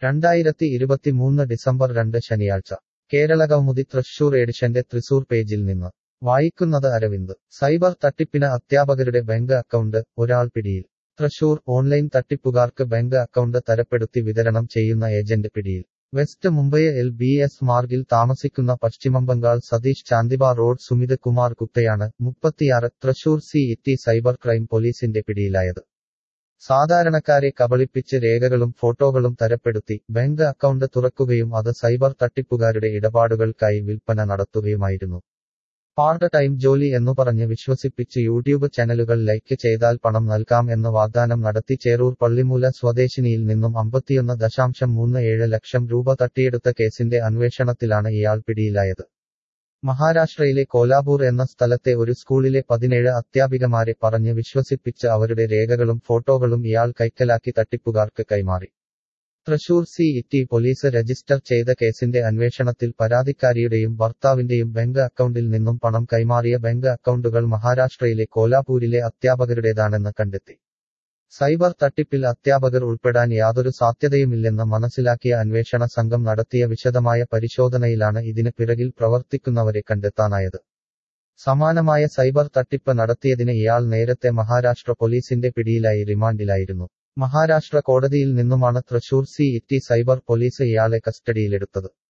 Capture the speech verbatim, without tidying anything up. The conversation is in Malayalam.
രണ്ടായിരത്തി ഇരുപത്തിമൂന്ന് ഡിസംബർ രണ്ട് ശനിയാഴ്ച കേരളകൗമുദി തൃശൂർ എഡിഷന്റെ തൃശൂർ പേജിൽ നിന്ന് വായിക്കുന്നത് അരവിന്ദ്. സൈബർ തട്ടിപ്പിന് അധ്യാപകരുടെ ബാങ്ക് അക്കൗണ്ട്, ഒരാൾ പിടിയിൽ. തൃശൂർ ഓൺലൈൻ തട്ടിപ്പുകാർക്ക് ബാങ്ക് അക്കൗണ്ട് തരപ്പെടുത്തി വിതരണം ചെയ്യുന്ന ഏജന്റ് പിടിയിൽ. West Mumbai L B S മാർഗിൽ താമസിക്കുന്ന പശ്ചിമബംഗാൾ സതീഷ് ചാന്ദിബ റോഡ് സുമിത് കുമാർ ഗുപ്തയാണ്, മുപ്പത്തിയാറ്, Thrissur city cyber crime പോലീസിന്റെ പിടിയിലായത്. സാധാരണക്കാരെ കബളിപ്പിച്ച് രേഖകളും ഫോട്ടോകളും തരപ്പെടുത്തി ബാങ്ക് അക്കൗണ്ട് തുറക്കുകയും അത് സൈബർ തട്ടിപ്പുകാരുടെ ഇടപാടുകൾക്കായി വിൽപ്പന നടത്തുകയുമായിരുന്നു. പാർട്ട് ടൈം ജോലി എന്നു പറഞ്ഞ് വിശ്വസിപ്പിച്ച് യൂട്യൂബ് ചാനലുകൾ ലൈക്ക് ചെയ്താൽ പണം നൽകാം എന്ന് വാഗ്ദാനം നടത്തി ചേറൂർ പള്ളിമൂല സ്വദേശിനിയിൽ നിന്നും അമ്പത്തിയൊന്ന് ദശാംശം മൂന്ന് ഏഴ് ലക്ഷം രൂപ തട്ടിയെടുത്ത കേസിന്റെ അന്വേഷണത്തിലാണ് ഇയാൾ പിടിയിലായത്. മഹാരാഷ്ട്രയിലെ കോലാപൂർ എന്ന സ്ഥലത്തെ ഒരു സ്കൂളിലെ പതിനേഴ് അധ്യാപികമാരെ പറഞ്ഞ് വിശ്വസിപ്പിച്ച് അവരുടെ രേഖകളും ഫോട്ടോകളും ഇയാൾ കൈക്കലാക്കി തട്ടിപ്പുകാർക്ക് കൈമാറി. Thrissur city police register ചെയ്ത കേസിന്റെ അന്വേഷണത്തിൽ പരാതിക്കാരിയുടെയും ഭർത്താവിന്റെയും ബാങ്ക് അക്കൗണ്ടിൽ നിന്നും പണം കൈമാറിയ ബാങ്ക് അക്കൗണ്ടുകൾ മഹാരാഷ്ട്രയിലെ കോലാപൂരിലെ അധ്യാപകരുടേതാണെന്ന് കണ്ടെത്തി. സൈബർ തട്ടിപ്പിൽ അധ്യാപകർ ഉൾപ്പെടാൻ യാതൊരു സാധ്യതയുമില്ലെന്ന് മനസ്സിലാക്കിയ അന്വേഷണ സംഘം നടത്തിയ വിശദമായ പരിശോധനയിലാണ് ഇതിന് പിറകിൽ പ്രവർത്തിക്കുന്നവരെ കണ്ടെത്താനായത്. സമാനമായ സൈബർ തട്ടിപ്പ് നടത്തിയതിന് ഇയാൾ നേരത്തെ മഹാരാഷ്ട്ര പോലീസിന്റെ പിടിയിലായി റിമാൻഡിലായിരുന്നു. മഹാരാഷ്ട്ര കോടതിയിൽ നിന്നുമാണ് Thrissur city cyber police ഇയാളെ കസ്റ്റഡിയിലെടുത്തത്.